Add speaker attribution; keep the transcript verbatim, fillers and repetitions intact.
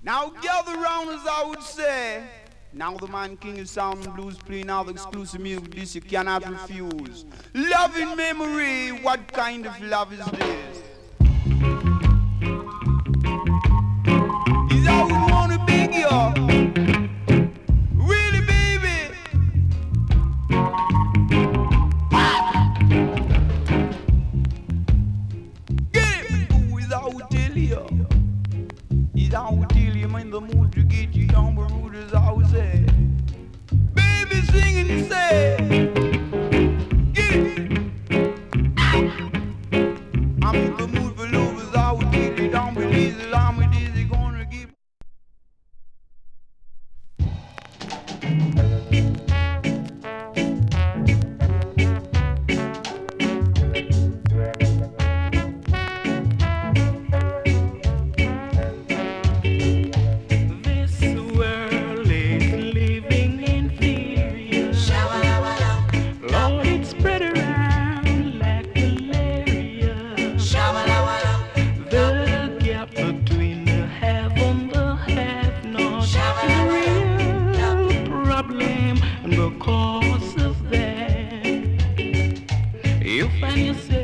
Speaker 1: Now gather round as I would say. Now the man king is sound and blues playing all the exclusive music. This you cannot refuse. Love in memory. What kind of love is this? Is I would wanna beg you. Really, baby? Get it? Who is I would tell you? Is I would tell you I'm in the mood to get you on the road as I would say. Baby sing and say. Get it? I'm in the mood for love as I would tell you. Don't believe that I'm with this, it's gonna give.
Speaker 2: Because of that, you find yourself